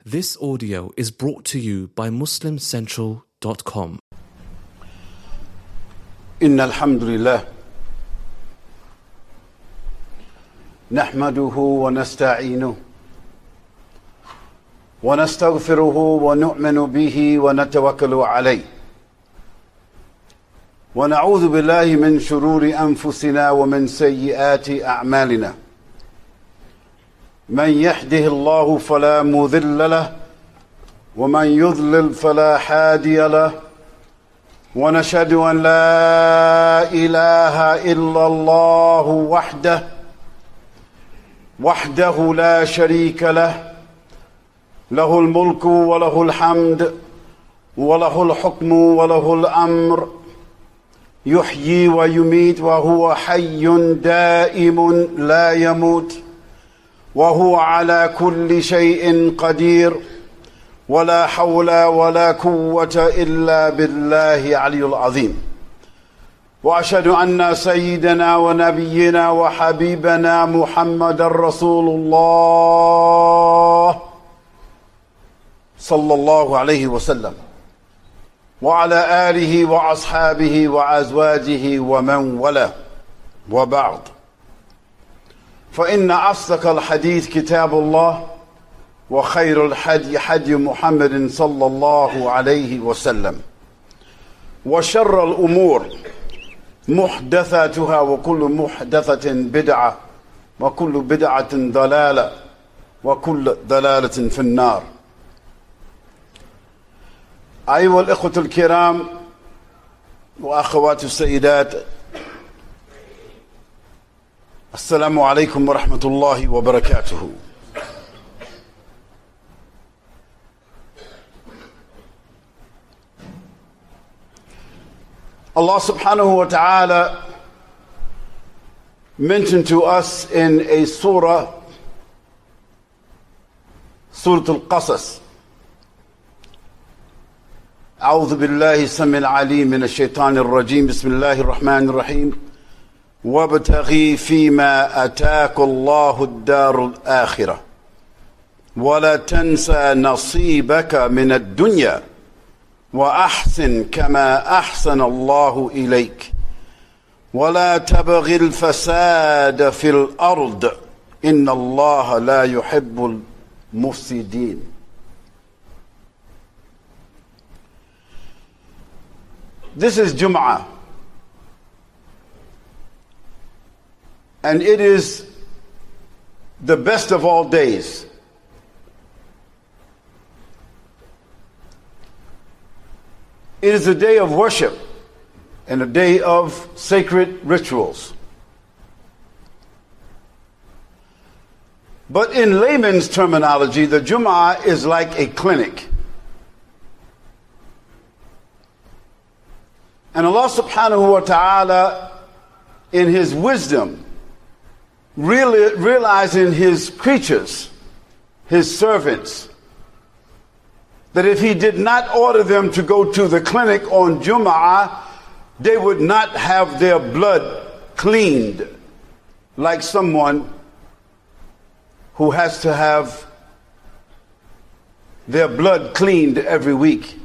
This audio is brought to you by MuslimCentral.com. إن الحمد لله نحمده ونستعينه ونستغفره ونؤمن به ونتوكل عليه ونعوذ بالله من شرور أنفسنا ومن سيئات أعمالنا من يهده الله فلا مضل له ومن يضلل فلا هادي له ونشهد أن لا إله إلا الله وحده لا شريك له له الملك وله الحمد وله الحكم وله الأمر يحيي ويميت وهو حي دائم لا يموت وهو على كل شيء قدير ولا حول ولا قوة إلا بالله العلي العظيم وأشهد أن سيدنا ونبينا وحبيبنا محمد رسول الله صلى الله عليه وسلم وعلى آله وأصحابه وأزواجه ومن والاه وبعد فإن أصدق الحديث كتاب الله وخير الحدي حدي محمد صلى الله عليه وسلم وشر الأمور محدثاتها وكل محدثة بدعة وكل بدعة ضلالة وكل ضلالة في النار. أيها الإخوة الكرام وأخوات السيدات، السلام عليكم ورحمة الله وبركاته. Allah subhanahu wa ta'ala mentioned to us in a surah, Surah Al-Qasas, أعوذ بالله السميع العليم من الشيطان الرجيم بسم الله الرحمن الرحيم وابتغي فيما أتاك الله الدار الآخرة ولا تنسى نصيبك من الدنيا وأحسن كما أحسن الله إليك ولا تبغ الفساد في الأرض إن الله لا يحب المفسدين. This is Jum'ah, and it is the best of all days. It is a day of worship and a day of sacred rituals. But in layman's terminology, the Jum'ah is like a clinic. And Allah subhanahu wa ta'ala, in His wisdom, really realizing His creatures, His servants, that if He did not order them to go to the clinic on Jum'ah, they would not have their blood cleaned like someone who has to have their blood cleaned every week.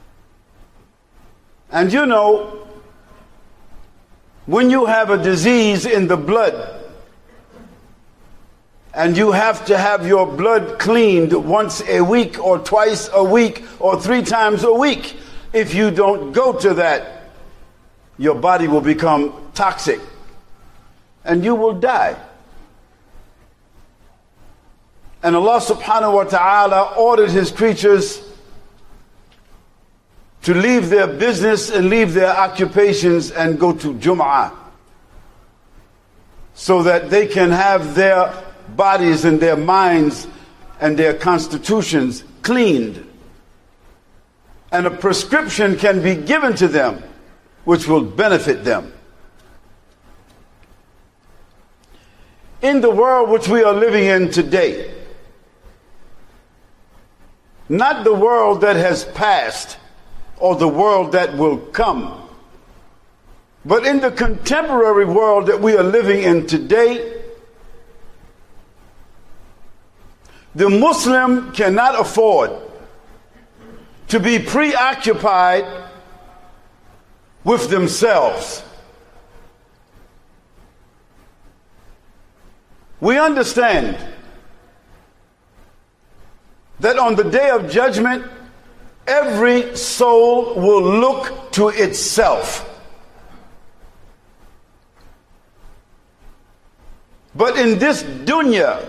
And you know, when you have a disease in the blood and you have to have your blood cleaned once a week or twice a week or 3 times a week, if you don't go to that, your body will become toxic and you will die. And Allah subhanahu wa ta'ala ordered His creatures to leave their business and leave their occupations and go to Jum'ah so that they can have their bodies and their minds and their constitutions cleaned. And a prescription can be given to them which will benefit them. In the world which we are living in today, not the world that has passed or the world that will come, but in the contemporary world that we are living in today, The Muslim cannot afford to be preoccupied with themselves. We understand that on the day of judgment, every soul will look to itself. But in this dunya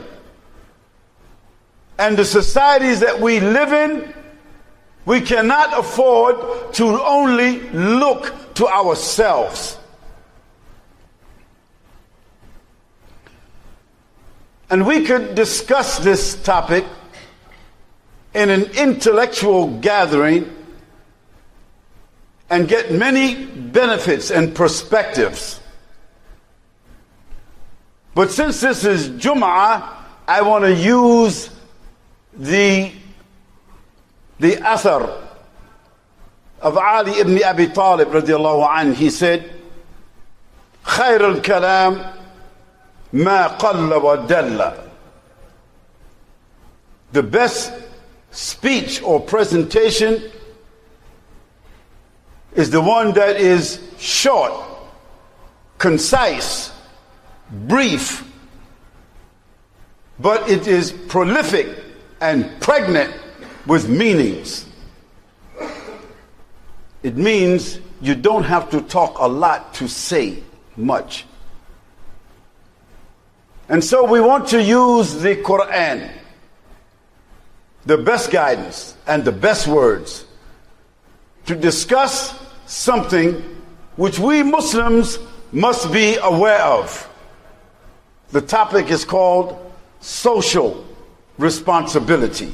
and the societies that we live in, we cannot afford to only look to ourselves. And we could discuss this topic in an intellectual gathering and get many benefits and perspectives. But since this is Jum'ah, I want to use the athar of Ali ibn Abi Talib radiallahu anhu. He said, خير الكلام ما قل ودل. The best speech or presentation is the one that is short, concise, brief, but it is prolific and pregnant with meanings. It means you don't have to talk a lot to say much. And so we want to use the Quran, the best guidance and the best words, to discuss something which we Muslims must be aware of. The topic is called social responsibility.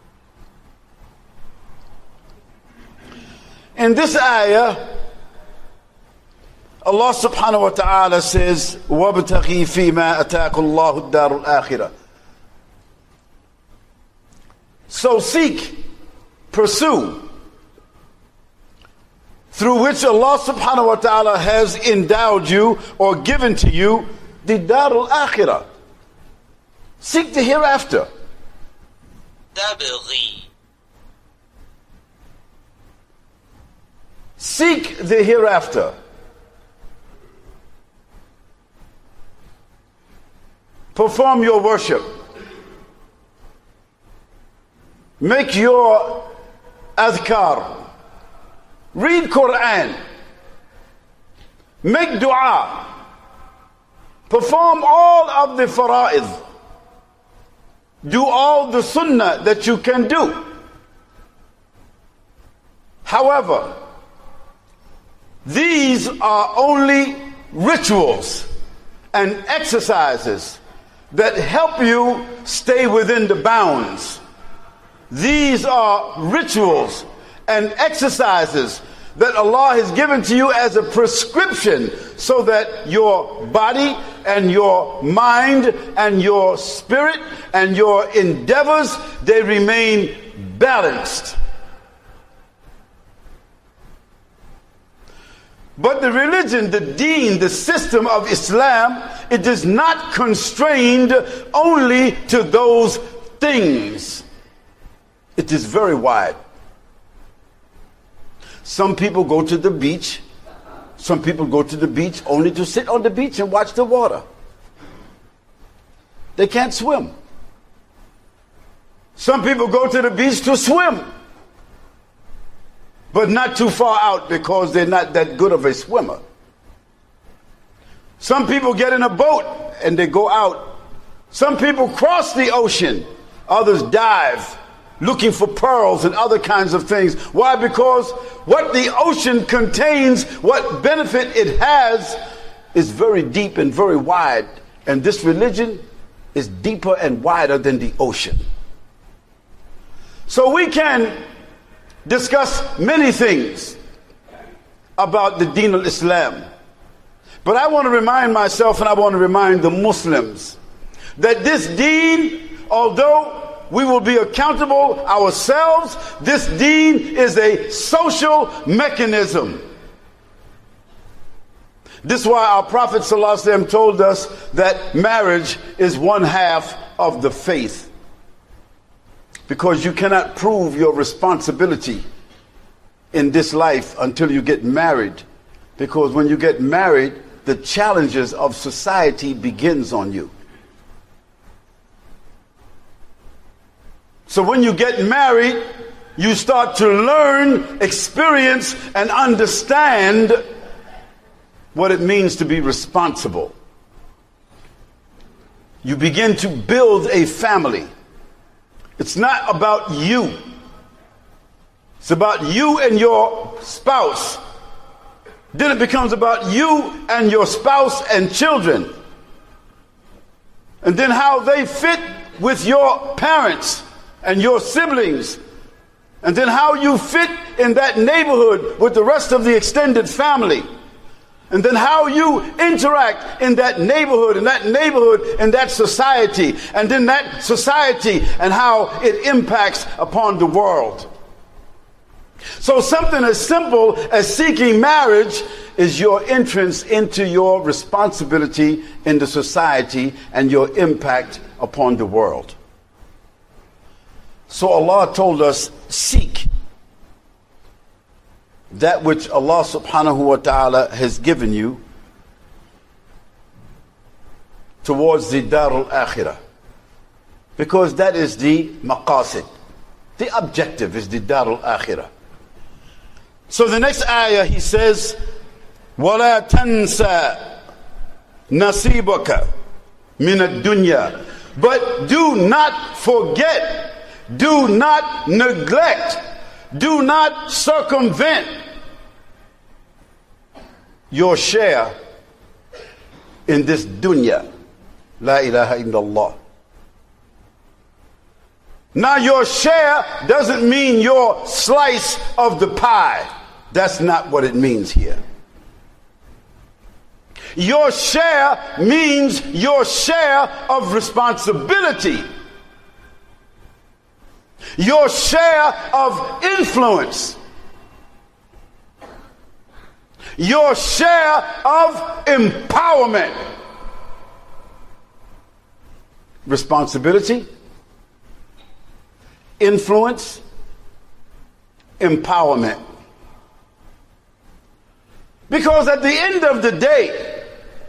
In this ayah, Allah subhanahu wa ta'ala says, وَابْتَغِي فِي مَا أَتَاكُ اللَّهُ الدَّارُ الْآخِرَةِ. So seek, pursue, through which Allah subhanahu wa ta'ala has endowed you or given to you the Darul Akhirah. Seek the hereafter. Seek the hereafter. Perform your worship. Make your adhkar. Read Quran. Make dua. Perform all of the fara'id. Do all the sunnah that you can do. However, these are only rituals and exercises that help you stay within the bounds. These are rituals and exercises that Allah has given to you as a prescription so that your body and your mind and your spirit and your endeavors, they remain balanced. But the religion, the deen, the system of Islam, it is not constrained only to those things. It is very wide. Some people go to the beach. Some people go to the beach only to sit on the beach and watch the water. They can't swim. Some people go to the beach to swim, but not too far out because they're not that good of a swimmer. Some people get in a boat and they go out. Some people cross the ocean. Others dive, looking for pearls and other kinds of things. Why? Because what the ocean contains, what benefit it has, is very deep and very wide. And this religion is deeper and wider than the ocean. So we can discuss many things about the Deen al-Islam. But I want to remind myself and I want to remind the Muslims that this Deen, although we will be accountable ourselves, this Deen is a social mechanism. This is why our Prophet ﷺ told us that marriage is one half of the faith. because you cannot prove your responsibility in this life until you get married. Because when you get married, the challenges of society begins on you. So when you get married, you start to learn, experience, and understand what it means to be responsible. You begin to build a family. It's not about you. It's about you and your spouse. Then it becomes about you and your spouse and children. And then how they fit with your parents and your siblings. And then how you fit in that neighborhood with the rest of the extended family. And then how you interact in that neighborhood, in that society, and then that society and how it impacts upon the world. So something as simple as seeking marriage is your entrance into your responsibility in the society and your impact upon the world. So Allah told us, seek that which Allah subhanahu wa ta'ala has given you towards the Darul Akhirah. Because that is the maqasid. The objective is the Darul Akhirah. So the next ayah he says, وَلَا تَنْسَى نَصِيبَكَ مِنَ الدُّنْيَا. But do not forget, do not neglect, do not circumvent your share in this dunya. La ilaha illallah. Now your share doesn't mean your slice of the pie. That's not what it means here. Your share means your share of responsibility. Your share of influence. Your share of empowerment. Responsibility, influence, empowerment. Because at the end of the day,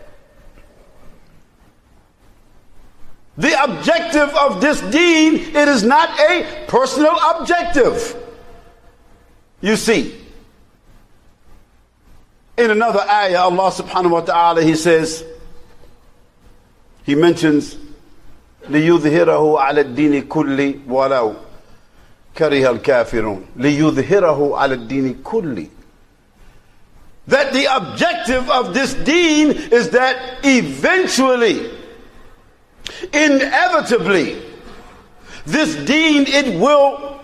the objective of this deen, it is not a personal objective. You see, in another ayah, Allah subhanahu wa ta'ala, he says, he mentions, لِيُظْهِرَهُ عَلَى الدِّينِ كُلِّ وَلَوْ كَرِهَ الْكَافِرُونَ. لِيُظْهِرَهُ عَلَى الدِّينِ كُلِّ. That the objective of this deen is that eventually, inevitably, this deen, it will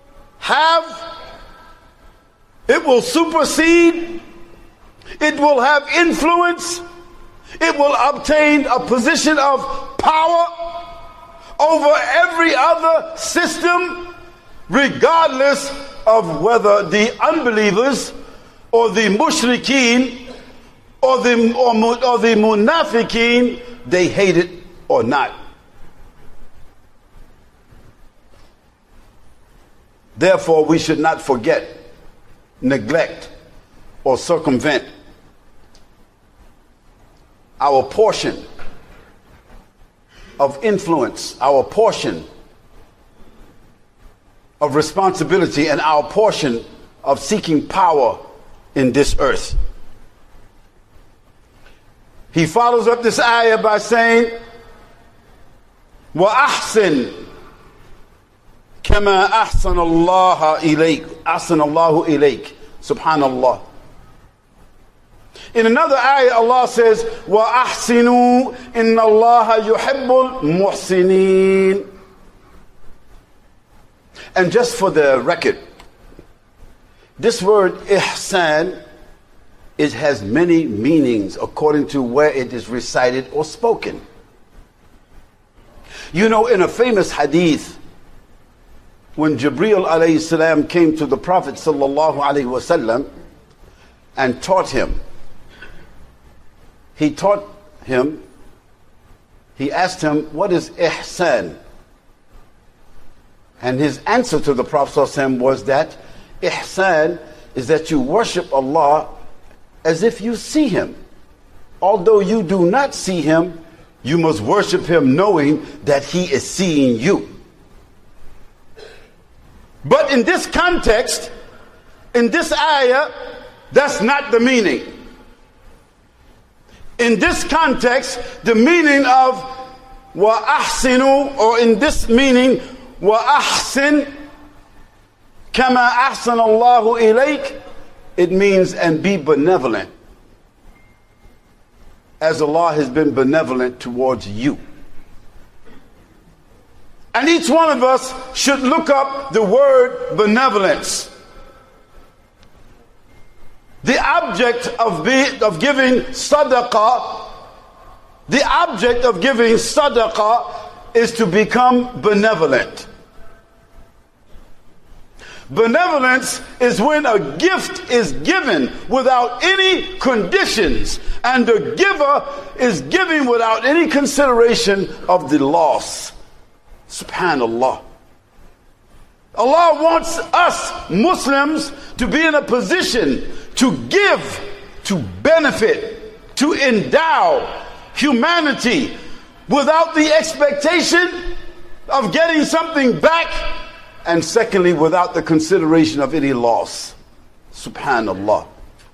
supersede, it will have influence, it will obtain a position of power over every other system, regardless of whether the unbelievers or the mushrikeen or the munafiqeen, they hate it or not. Therefore, we should not forget, neglect, or circumvent our portion of influence, our portion of responsibility, and our portion of seeking power in this earth. He follows up this ayah by saying, وَأَحْسِنْ كَمَا أَحْسَنَ اللَّهُ إِلَيْكَ. أَحْسَنَ اللَّهُ إِلَيْكَ. Subhanallah. In another ayah, Allah says, وَأَحْسِنُوا إِنَّ اللَّهَ يُحِبُّ الْمُحْسِنِينَ. And just for the record, this word ihsan, it has many meanings according to where it is recited or spoken. You know, in a famous hadith, when Jibreel alayhi salam came to the Prophet sallallahu alayhi wasallam and taught him, he asked him, what is ihsan? And his answer to the Prophet ﷺ was that ihsan is that you worship Allah as if you see him. Although you do not see him, you must worship him knowing that he is seeing you. But in this context, in this ayah, that's not the meaning. In this context, the meaning of wa ahsinu, or in this meaning, wa ahsin kama ahsan Allahu ilayk, it means and be benevolent as Allah has been benevolent towards you. And each one of us should look up the word benevolence. The object of giving sadaqah, the object of giving sadaqah is to become benevolent. Benevolence is when a gift is given without any conditions, and the giver is giving without any consideration of the loss. Subhanallah. Allah wants us Muslims to be in a position to give, to benefit, to endow humanity without the expectation of getting something back, and secondly, without the consideration of any loss. Subhanallah.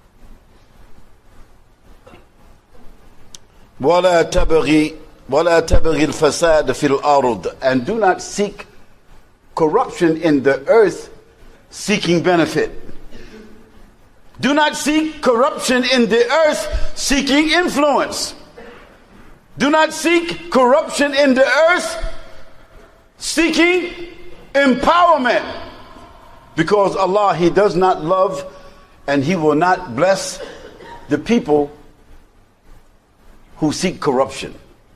وَلَا تَبْغِي الْفَسَادَ فِي الْأَرْضِ, and do not seek corruption in the earth seeking benefit. Do not seek corruption in the earth seeking influence. Do not seek corruption in the earth seeking empowerment, because Allah, he does not love and he will not bless the people who seek corruption.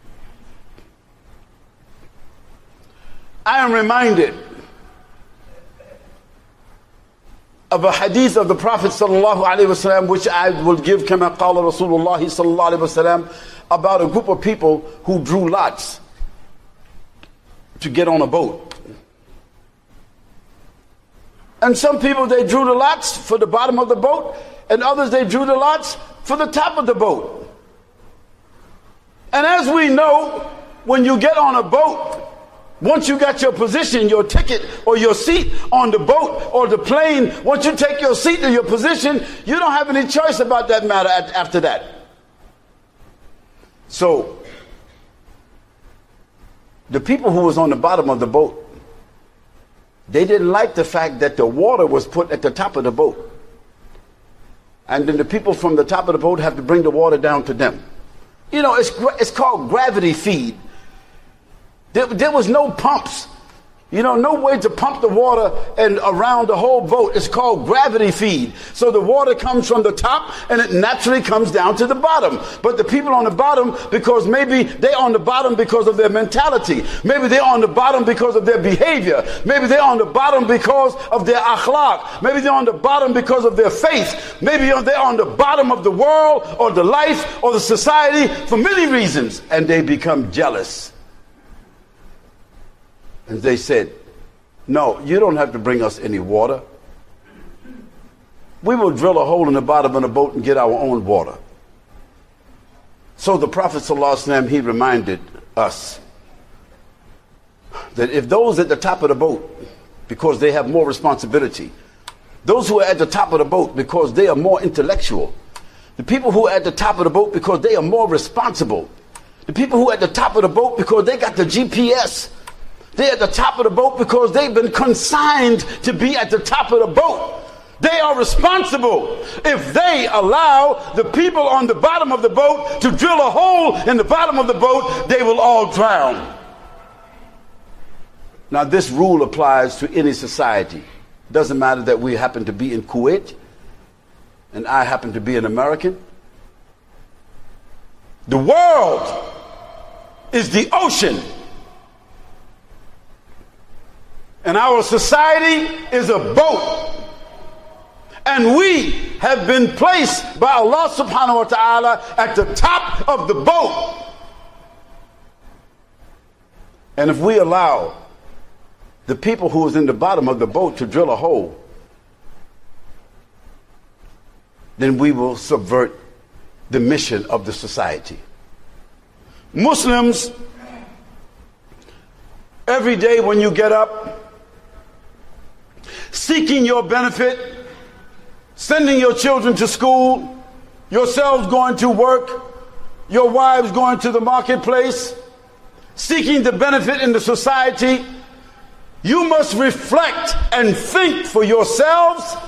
I am reminded of a hadith of the Prophet sallallahu alaihi wasallam, which I will give kama qala Rasulullah sallallahu alaihi wasallam, about a group of people who drew lots to get on a boat. And some people, they drew the lots for the bottom of the boat, and others, they drew the lots for the top of the boat. And as we know, when you get on a boat, once you got your position, your ticket or your seat on the boat or the plane, once you take your seat or your position, you don't have any choice about that matter after that. So, the people who was on the bottom of the boat, they didn't like the fact that the water was put at the top of the boat. And then the people from the top of the boat have to bring the water down to them. You know, it's called gravity feed. There was no pumps. You know, no way to pump the water and around the whole boat. It's called gravity feed. So the water comes from the top and it naturally comes down to the bottom. But the people on the bottom, because maybe they're on the bottom because of their mentality. Maybe they're on the bottom because of their behavior. Maybe they're on the bottom because of their akhlaq. Maybe they're on the bottom because of their faith. Maybe they're on the bottom of the world or the life or the society for many reasons. And they become jealous. And they said, no, you don't have to bring us any water. We will drill a hole in the bottom of the boat and get our own water. So the Prophet ﷺ, he reminded us that if those at the top of the boat, because they have more responsibility, those who are at the top of the boat because they are more intellectual, the people who are at the top of the boat because they are more responsible, the people who are at the top of the boat because they got the GPS, they're at the top of the boat because they've been consigned to be at the top of the boat. They are responsible. If they allow the people on the bottom of the boat to drill a hole in the bottom of the boat, they will all drown. Now this rule applies to any society. It doesn't matter that we happen to be in Kuwait and I happen to be an American. The world is the ocean. And our society is a boat. And we have been placed by Allah subhanahu wa ta'ala at the top of the boat. And if we allow the people who was in the bottom of the boat to drill a hole, then we will subvert the mission of the society. Muslims, every day when you get up, seeking your benefit, sending your children to school, yourselves going to work, your wives going to the marketplace, seeking the benefit in the society, you must reflect and think for yourselves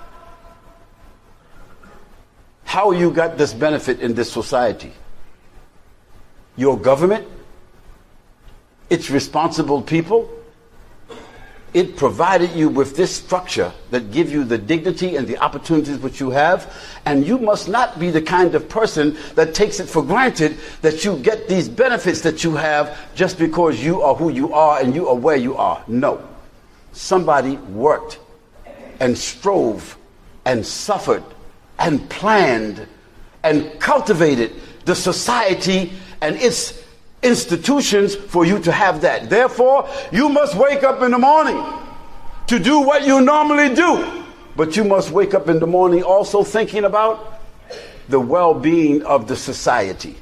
how you got this benefit in this society. Your government, its responsible people, it provided you with this structure that give you the dignity and the opportunities which you have, and you must not be the kind of person that takes it for granted that you get these benefits that you have just because you are who you are and you are where you are. No. Somebody worked and strove and suffered and planned and cultivated the society and its institutions for you to have that. Therefore, you must wake up in the morning to do what you normally do. But you must wake up in the morning also thinking about the well-being of the society.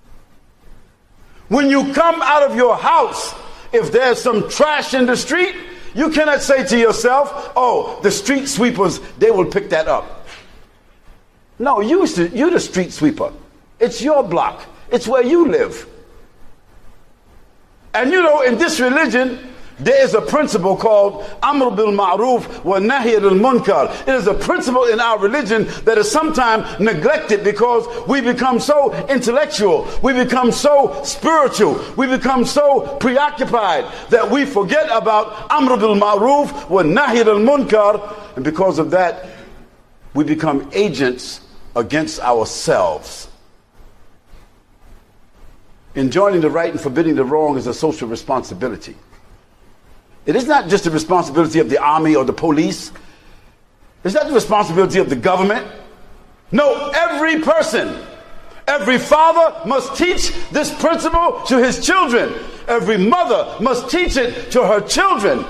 When you come out of your house, if there's some trash in the street, you cannot say to yourself, oh, the street sweepers, they will pick that up. No, you're the street sweeper. It's your block. It's where you live. And you know, in this religion, there is a principle called Amr bil Ma'ruf wa Nahy al Munkar. It is a principle in our religion that is sometimes neglected because we become so intellectual, we become so spiritual, we become so preoccupied that we forget about Amr bil Ma'ruf wa Nahy al Munkar, and because of that, we become agents against ourselves. Enjoining the right and forbidding the wrong is a social responsibility. It is not just the responsibility of the army or the police. It's not the responsibility of the government. No, every person, every father must teach this principle to his children. Every mother must teach it to her children.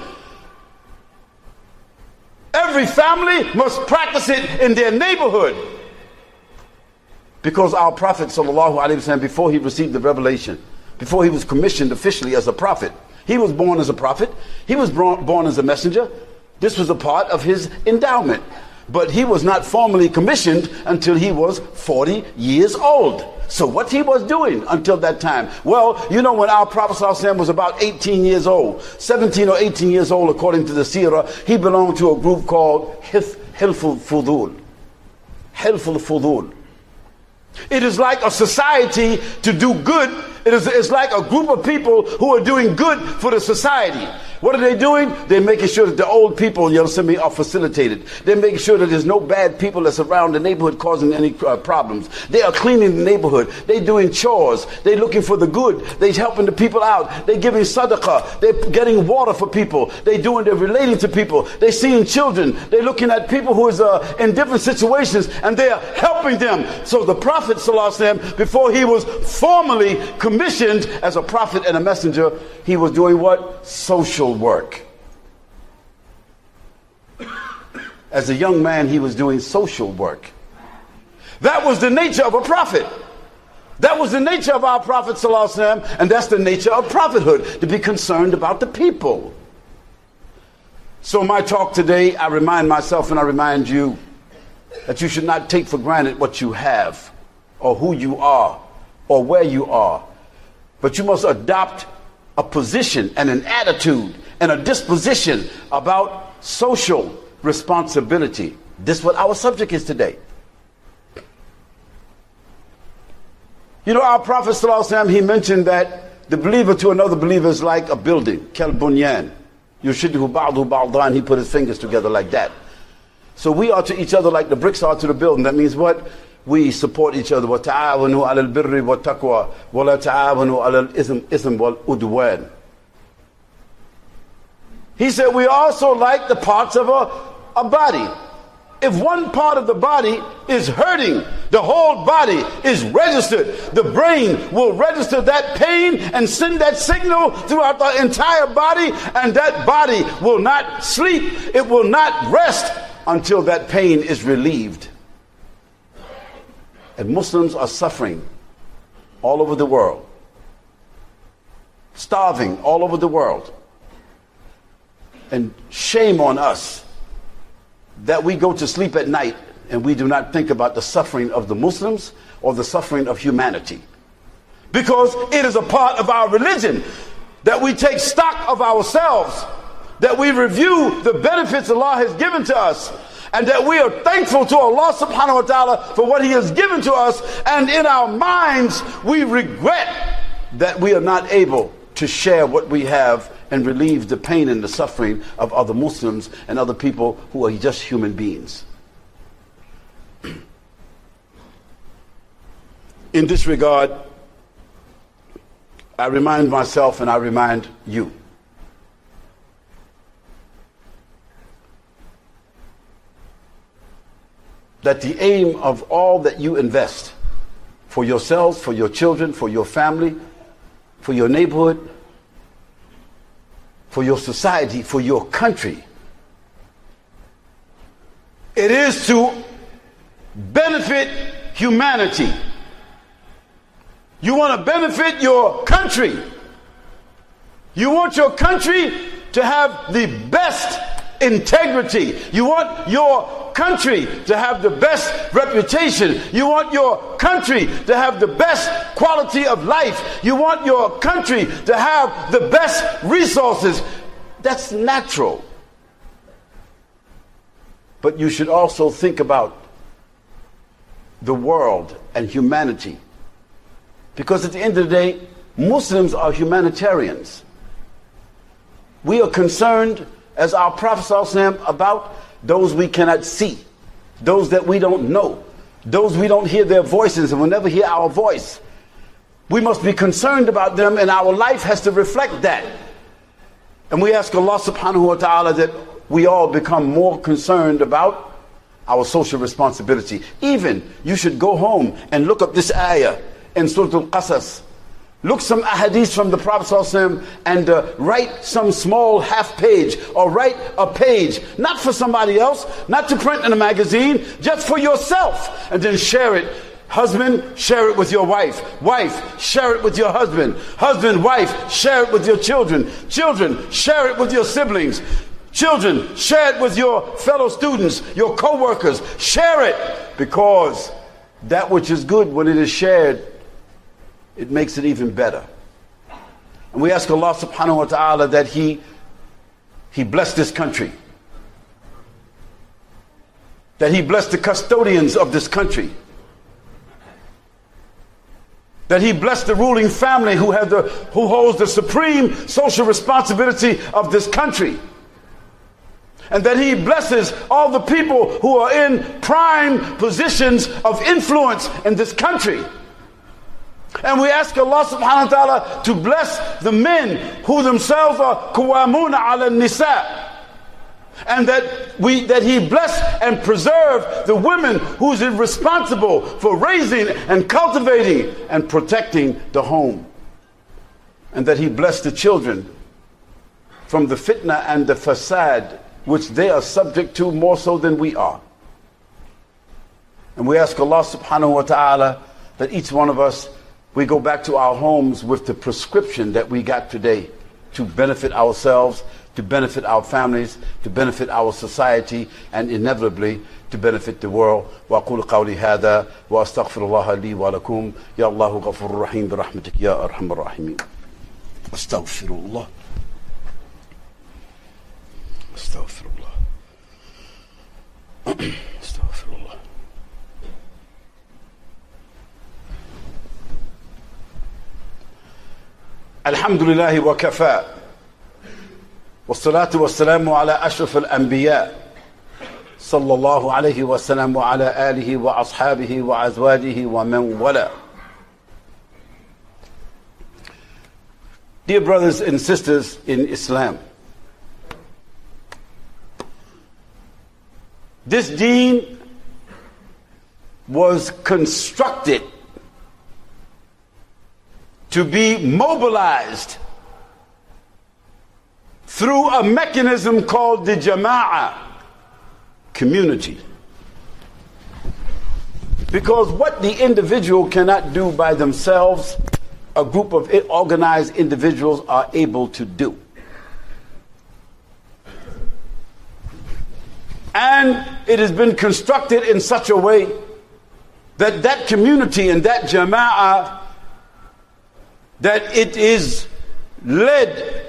Every family must practice it in their neighborhood. Because our Prophet ﷺ, before he received the revelation, before he was commissioned officially as a prophet, he was born as a prophet, he was born as a messenger. This was a part of his endowment. But he was not formally commissioned until he was 40 years old. So what he was doing until that time? Well, you know, when our Prophet ﷺ was about 18 years old, 17 or 18 years old according to the Seerah, he belonged to a group called Hilful Fudul. Hilful Fudul. It is like a society to do good. It's like a group of people who are doing good for the society. What are they doing? They're making sure that the old people, are facilitated. They're making sure that there's no bad people that's around the neighborhood causing any problems. They are cleaning the neighborhood. They're doing chores. They're looking for the good. They're helping the people out. They're giving sadaqah. They're getting water for people. They're relating to people. They're seeing children. They're looking at people who is in different situations, and they are helping them. So the Prophet ﷺ, before he was formally commissioned as a prophet and a messenger, he was doing what? Social work. As a young man, he was doing social work. That was the nature of a prophet. That was the nature of our Prophet ﷺ, and that's the nature of prophethood, to be concerned about the people. So my talk today, I remind myself and I remind you that you should not take for granted what you have, or who you are, or where you are. But you must adopt a position and an attitude and a disposition about social responsibility. This is what our subject is today. You know, our Prophet ﷺ, he mentioned that the believer to another believer is like a building. Kal bunyan. Yushidhu ba'du ba'dan. He put his fingers together like that. So we are to each other like the bricks are to the building. That means what? We support each other. وَتَعَاوَنُوا عَلَى الْبِرِّ وَالتَّقْوَى وَلَا تَعَاوَنُوا عَلَى الْإِثْمِ وَالْعُدْوَانِ. He said we also like the parts of a body. if one part of the body is hurting, the whole body is registered. The brain will register that pain and send that signal throughout the entire body, and that body will not sleep. It will not rest until that pain is relieved. And Muslims are suffering all over the world, starving all over the world. And shame on us that we go to sleep at night and we do not think about the suffering of the Muslims or the suffering of humanity. Because it is a part of our religion that we take stock of ourselves, that we review the benefits Allah has given to us, and that we are thankful to Allah subhanahu wa ta'ala for what He has given to us, and in our minds we regret that we are not able to share what we have and relieve the pain and the suffering of other Muslims and other people who are just human beings. In this regard, I remind myself and I remind you that the aim of all that you invest for yourselves, for your children, for your family, for your neighborhood, for your society, for your country, it is to benefit humanity. You want to benefit your country. You want your country to have the best integrity. You want your country to have the best reputation. You want your country to have the best quality of life. You want your country to have the best resources. That's natural. But you should also think about the world and humanity. Because at the end of the day, Muslims are humanitarians. We are concerned, as our Prophet ﷺ, about those we cannot see, those that we don't know, those we don't hear their voices and will never hear our voice. We must be concerned about them, and our life has to reflect that. And we ask Allah subhanahu wa ta'ala that we all become more concerned about our social responsibility. Even you should go home and look up this ayah in Surah Al-Qasas. Look some ahadith from the Prophet ﷺ and write some small half page or write a page, not for somebody else, not to print in a magazine, just for yourself, and then share it. Husband, share it with your wife. Wife, share it with your husband. Husband, wife, share it with your children. Children, share it with your siblings. Children, share it with your fellow students, your co-workers. Share it, because that which is good, when it is shared, it makes it even better. And we ask Allah subhanahu wa ta'ala that He bless this country, that He bless the custodians of this country, that He bless the ruling family who holds the supreme social responsibility of this country, and that He blesses all the people who are in prime positions of influence in this country. And we ask Allah subhanahu wa ta'ala to bless the men who themselves are qawwamuna ala nisa, and that He bless and preserve the women who's responsible for raising and cultivating and protecting the home, and that He bless the children from the fitna and the fasad which they are subject to more so than we are. And we ask Allah subhanahu wa ta'ala that each one of us, we go back to our homes with the prescription that we got today to benefit ourselves, to benefit our families, to benefit our society, and inevitably to benefit the world. وأقول قولي هذا وأستغفر الله لي ولكم يا الله غفور رحيم برحمتك يا أرحم الراحمين. أستغفر الله. أستغفر الله. أستغفر الله. الحمد لله وكفى والصلاة والسلام على أشرف الأنبياء صلى الله عليه وسلم وعلى آله وأصحابه وأزواجه ومن والاه. Dear brothers and sisters in Islam, This deen was constructed to be mobilized through a mechanism called the Jama'ah, community. Because what the individual cannot do by themselves, a group of organized individuals are able to do. And it has been constructed in such a way that that community and that Jama'ah, that it is led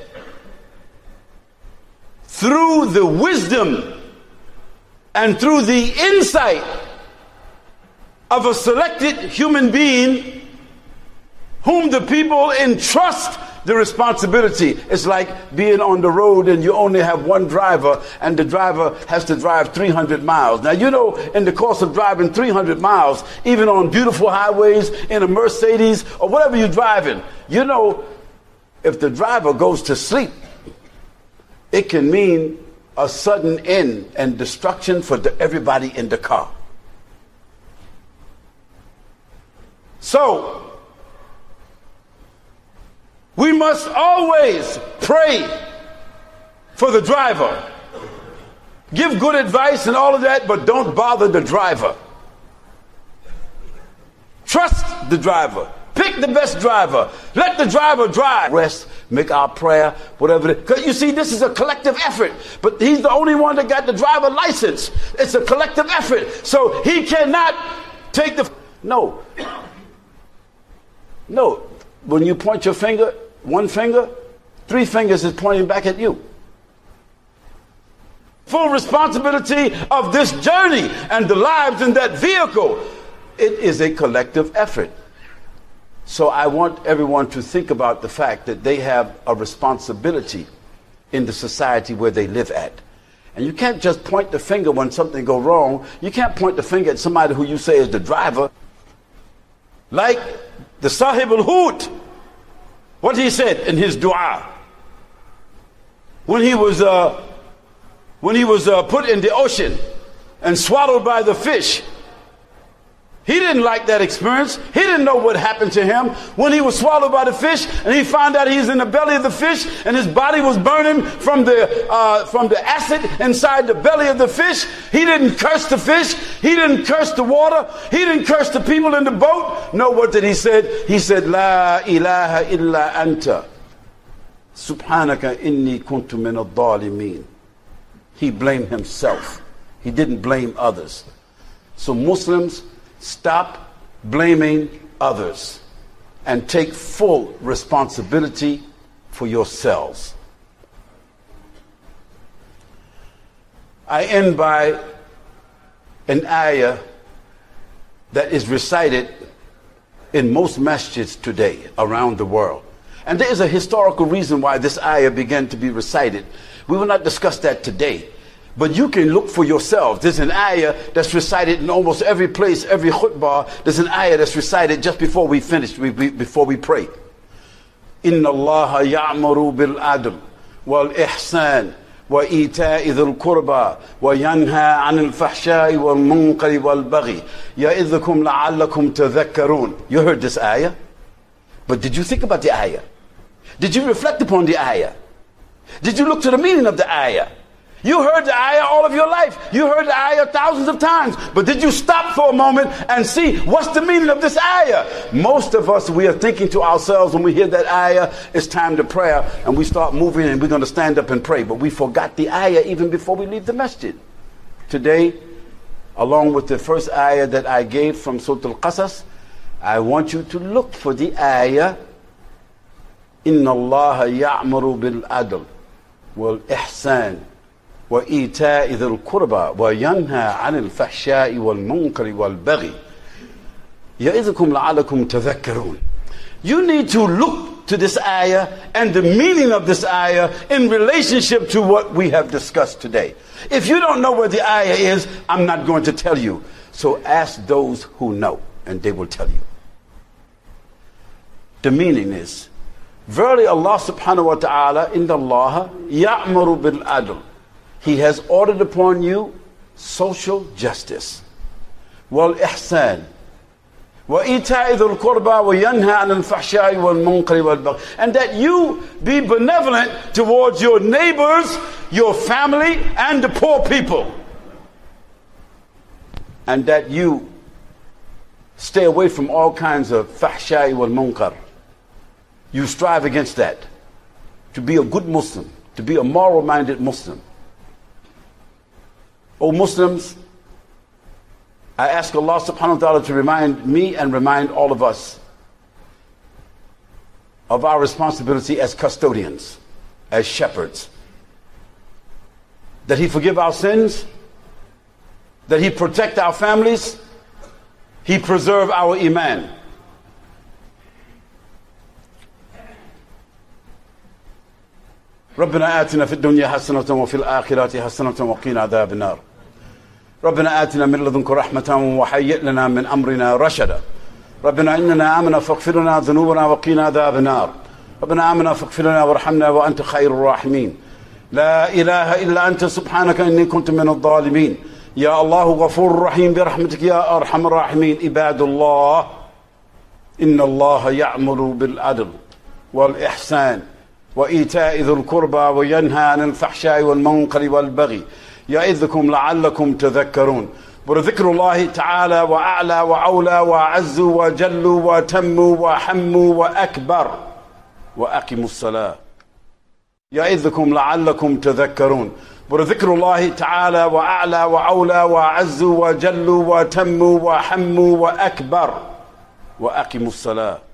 through the wisdom and through the insight of a selected human being whom the people entrust the responsibility. It's like being on the road and you only have one driver, and the driver has to drive 300 miles. Now, you know, in the course of driving 300 miles, even on beautiful highways, in a Mercedes or whatever you're driving, you know, if the driver goes to sleep, it can mean a sudden end and destruction for everybody in the car. So, we must always pray for the driver. Give good advice and all of that, but don't bother the driver. Trust the driver. Pick the best driver. Let the driver drive. Rest, make our prayer, whatever. Because you see, this is a collective effort. But he's the only one that got the driver license. It's a collective effort. So he cannot take the... No. When you point your finger, one finger, 3 fingers is pointing back at you. Full responsibility of this journey and the lives in that vehicle. It is a collective effort. So I want everyone to think about the fact that they have a responsibility in the society where they live at. And you can't just point the finger when something goes wrong. You can't point the finger at somebody who you say is the driver. Like the Sahib al-Hut, what he said in his dua when he was put in the ocean and swallowed by the fish. He didn't like that experience. He didn't know what happened to him when he was swallowed by the fish, and he found out he's in the belly of the fish, and his body was burning from the acid inside the belly of the fish. He didn't curse the fish. He didn't curse the water. He didn't curse the people in the boat. No, what did he say? He said, "La ilaha illa anta, subhanaka inni kuntu min ad-dhalimin." He blamed himself. He didn't blame others. So Muslims, stop blaming others and take full responsibility for yourselves. I end by an ayah that is recited in most masjids today around the world. And there is a historical reason why this ayah began to be recited. We will not discuss that today. But you can look for yourself. There's an ayah that's recited in almost every place, every khutbah. There's an ayah that's recited just before we finish, before we pray. إِنَّ اللَّهَ يَعْمُرُ بِالْعَدْلِ وَالْإِحْسَانِ وَإِيتَاءِ ذِي الْقُرْبَى وَيَنْهَى عَنِ الْفَحْشَاءِ وَالْمُنكَرِ وَالْبَغْيِ يَعِظُكُمْ لَعَلَّكُمْ تَذَكَّرُونَ. You heard this ayah? But did you think about the ayah? Did you reflect upon the ayah? Did you look to the meaning of the ayah? You heard the ayah all of your life. You heard the ayah thousands of times. But did you stop for a moment and see what's the meaning of this ayah? Most of us, we are thinking to ourselves when we hear that ayah, it's time to pray, and we start moving and we're going to stand up and pray. But we forgot the ayah even before we leave the masjid. Today, along with the first ayah that I gave from Surah Al-Qasas, I want you to look for the ayah, إِنَّ اللَّهَ يَعْمُرُ بِالْعَدْلِ وَالْإِحْسَانِ وَإِيتَاءِ ذِي الْقُرْبَى وَيَنْهَى عَنِ الْفَحْشَاءِ وَالْمُنكَرِ وَالْبَغْيِ يَعِظُكُمْ لَعَلَّكُمْ تَذَكَّرُونَ. You need to look to this ayah and the meaning of this ayah in relationship to what we have discussed today. If you don't know where the ayah is, I'm not going to tell you. So ask those who know, and they will tell you. The meaning is, verily Allah subhanahu wa ta'ala, inna Allah ya'muru bil adl. He has ordered upon you social justice. والإحسان وإيتاء ذي القربى وينهى عن الفحشاء والمنكر والبغي. And that you be benevolent towards your neighbors, your family, and the poor people. And that you stay away from all kinds of fahsha'i wal munkar. You strive against that. To be a good Muslim, to be a moral-minded Muslim. O Muslims, I ask Allah subhanahu wa ta'ala to remind me and remind all of us of our responsibility as custodians, as shepherds. That He forgive our sins, that He protect our families, He preserve our iman. ربنا آتنا في الدنيا حسنة وفي الآخرة حسنة وقنا عذاب النار. ربنا آتنا من لدنك رحمة وهيئ لنا من أمرنا رشدا. ربنا إننا آمنا فاغفر لنا ذنوبنا وقنا عذاب النار. ربنا آمنا فاغفر لنا وارحمنا وأنت خير الراحمين. لا إله إلا أنت سبحانك إني كنت من الظالمين. يا الله غفور رحيم برحمتك يا أرحم الراحمين. عباد الله إن الله يأمر بالعدل والإحسان وإيتاء ذي القربى وينهى عن الفحشاء والمنكر والبغي يعظكم لعلكم تذكرون. وذكر الله تعالى وأعلى وأولى وأعز وجل وتم وحم وأكبر. وأقيموا الصلاة يعظكم لعلكم تذكرون. وذكر الله تعالى وأعلى وأولى وأعز وجل وتم وحم وأكبر. وأقيموا الصلاة